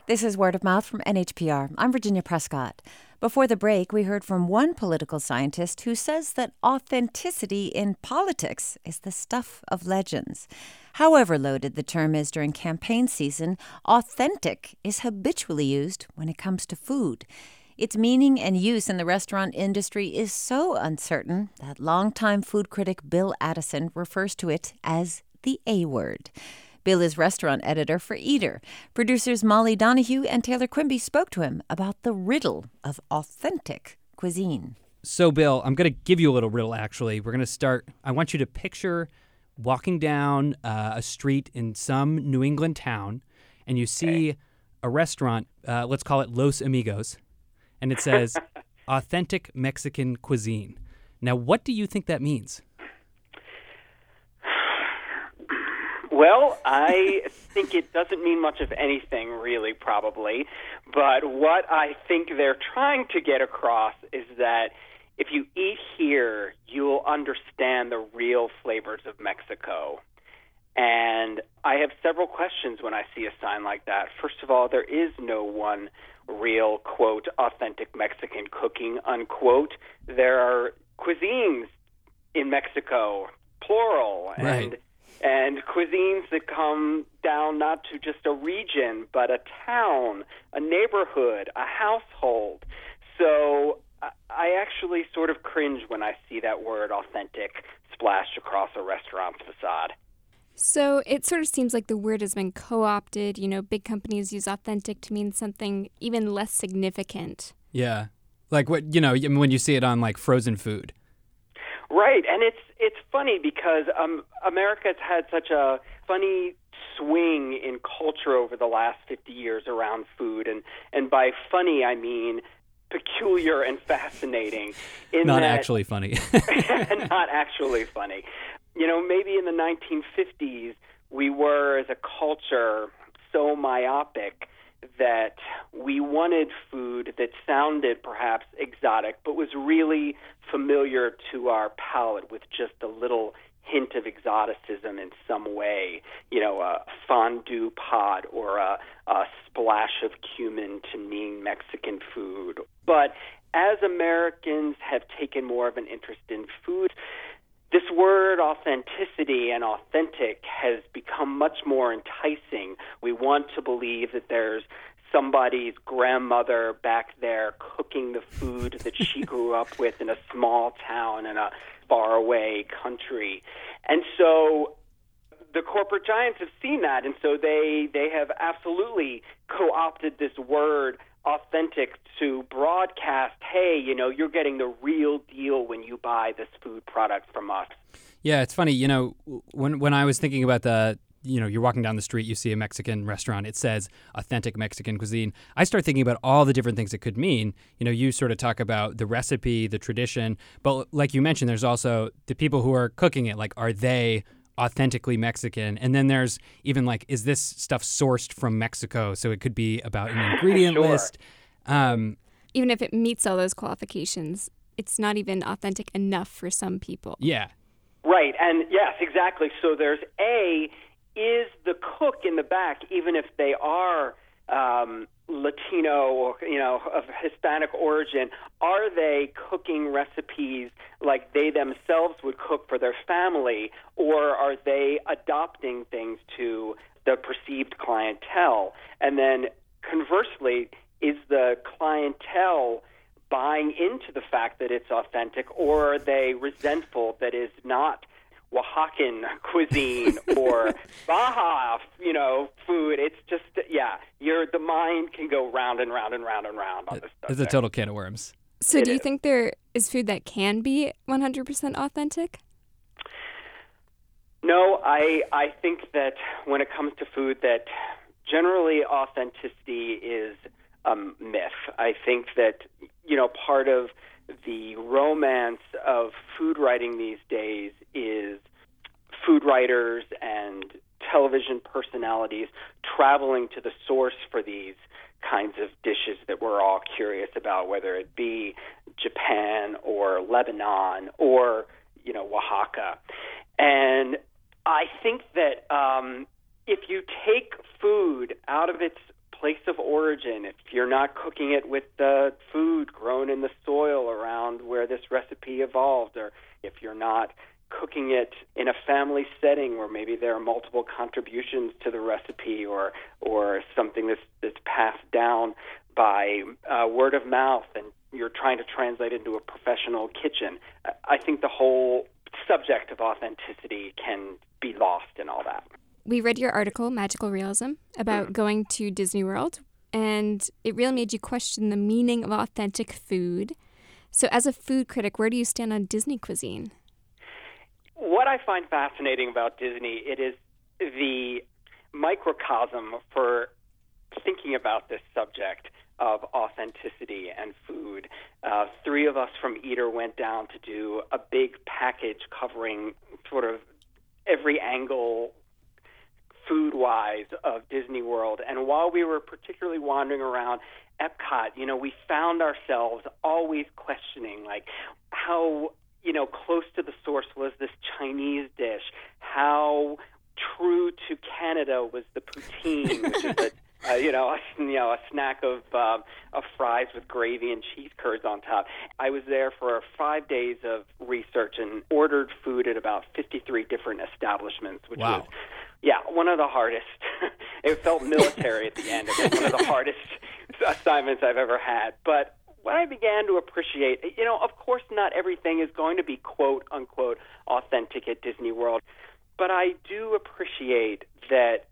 This is Word of Mouth from NHPR. I'm Virginia Prescott. Before the break, we heard from one political scientist who says that authenticity in politics is the stuff of legends. However loaded the term is during campaign season, authentic is habitually used when it comes to food. Its meaning and use in the restaurant industry is so uncertain that longtime food critic Bill Addison refers to it as the A word. Bill is restaurant editor for Eater. Producers Molly Donahue and Taylor Quimby spoke to him about the riddle of authentic cuisine. So, Bill, I'm going to give you a little riddle, actually. We're going to start. I want you to picture walking down a street in some New England town, and you see a restaurant, let's call it Los Amigos, and it says authentic Mexican cuisine. Now, what do you think that means? Well, I think it doesn't mean much of anything, really, probably. But what I think they're trying to get across is that if you eat here, you'll understand the real flavors of Mexico. And I have several questions when I see a sign like that. First of all, there is no one real, quote, authentic Mexican cooking, unquote. There are cuisines in Mexico, plural, Right. and cuisines that come down not to just a region, but a town, a neighborhood, a household. So I actually sort of cringe when I see that word authentic splashed across a restaurant's facade. So it sort of seems like the word has been co-opted. You know, big companies use authentic to mean something even less significant. Yeah. Like what, when you see it on like frozen food. Right, and it's funny because America's had such a funny swing in culture over the last 50 years around food, and by funny I mean peculiar and fascinating. Not actually funny. Not actually funny. You know, maybe in the 1950s we were, as a culture, so myopic that we wanted food that sounded perhaps exotic, but was really familiar to our palate with just a little hint of exoticism in some way. You know, a fondue pot or a splash of cumin to mean Mexican food. But as Americans have taken more of an interest in food, this word authenticity and authentic has become much more enticing. We want to believe that there's somebody's grandmother back there cooking the food that she grew up with in a small town in a faraway country. And so the corporate giants have seen that, and so they have absolutely co-opted this word authentic to broadcast, hey, you're getting the real deal when you buy this food product from us. Yeah, it's funny, when I was thinking about you're walking down the street, you see a Mexican restaurant, it says authentic Mexican cuisine. I start thinking about all the different things it could mean. You sort of talk about the recipe, the tradition, but like you mentioned, there's also the people who are cooking it, like, are they authentically Mexican? And then there's even like, is this stuff sourced from Mexico? So it could be about an ingredient Sure. list. Even if it meets all those qualifications, it's not even authentic enough for some people. Yeah. Right, and yes, exactly. So there's is the cook in the back, even if they are Latino or of Hispanic origin, are they cooking recipes like they themselves would cook for their family, or are they adopting things to the perceived clientele? And then conversely, is the clientele buying into the fact that it's authentic, or are they resentful that is not Oaxacan cuisine or Baja, food? It's just, the mind can go round and round and round and round on this stuff. It's a total can of worms. So do you think there is food that can be 100% authentic? No, I think that when it comes to food, that generally authenticity is a myth. I think that, part of the romance of food writing these days is food writers and television personalities traveling to the source for these kinds of dishes that we're all curious about, whether it be Japan or Lebanon or, Oaxaca. And I think that if you take food out of its place of origin, if you're not cooking it with the food grown in the soil around where this recipe evolved, or if you're not cooking it in a family setting where maybe there are multiple contributions to the recipe, or something that's passed down by word of mouth, and you're trying to translate into a professional kitchen. I think the whole subject of authenticity can be lost in all that. We read your article, Magical Realism, about going to Disney World, and it really made you question the meaning of authentic food. So as a food critic, where do you stand on Disney cuisine? What I find fascinating about Disney, it is the microcosm for thinking about this subject of authenticity and food. 3 of us from Eater went down to do a big package covering sort of every angle food-wise of Disney World. And while we were particularly wandering around Epcot, we found ourselves always questioning, like, how, close to the source was this Chinese dish? How true to Canada was the poutine, which is a snack of fries with gravy and cheese curds on top. I was there for 5 days of research and ordered food at about 53 different establishments, which was, one of the hardest. It felt military at the end of it, one of the hardest assignments I've ever had. But what I began to appreciate, of course not everything is going to be quote unquote authentic at Disney World, but I do appreciate that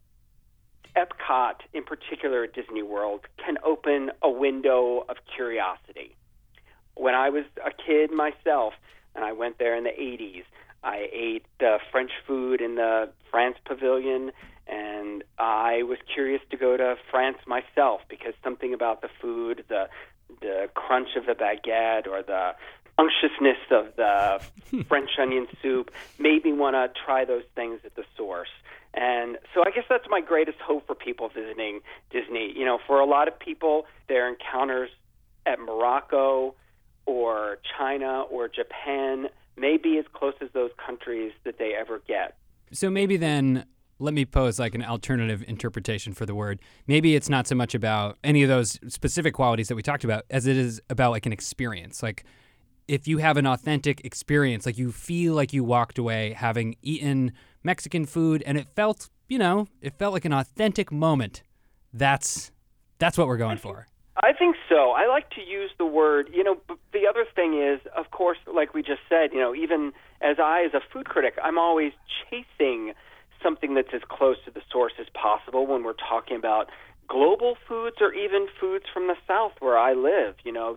Epcot, in particular at Disney World, can open a window of curiosity. When I was a kid myself, and I went there in the 80s, I ate French food in the France Pavilion, and I was curious to go to France myself because something about the food, the crunch of the baguette or the unctuousness of the French onion soup made me want to try those things at the source. And so I guess that's my greatest hope for people visiting Disney. For a lot of people, their encounters at Morocco or China or Japan may be as close as those countries that they ever get. So maybe then, let me pose like an alternative interpretation for the word. Maybe it's not so much about any of those specific qualities that we talked about as it is about like an experience. Like if you have an authentic experience, like you feel like you walked away having eaten Mexican food and it felt like an authentic moment. That's what we're going for. I think so. I like to use the word, but the other thing is, of course, like we just said, even as a food critic, I'm always chasing something that's as close to the source as possible when we're talking about global foods or even foods from the South where I live.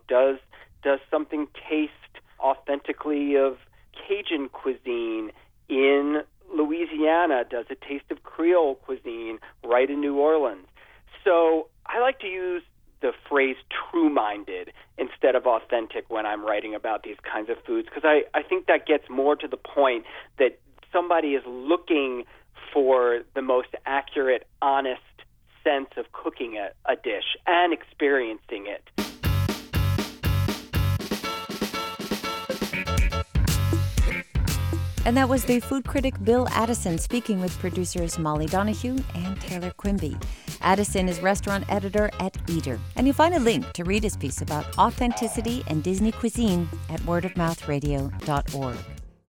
Does something taste authentically of Cajun cuisine in Louisiana? Does it taste of Creole cuisine right in New Orleans? So I like to use the phrase true-minded instead of authentic when I'm writing about these kinds of foods, because I think that gets more to the point that somebody is looking for the most accurate, honest sense of cooking a dish and experiencing it. And that was the food critic Bill Addison speaking with producers Molly Donahue and Taylor Quimby. Addison is restaurant editor at Eater. And you'll find a link to read his piece about authenticity and Disney cuisine at wordofmouthradio.org.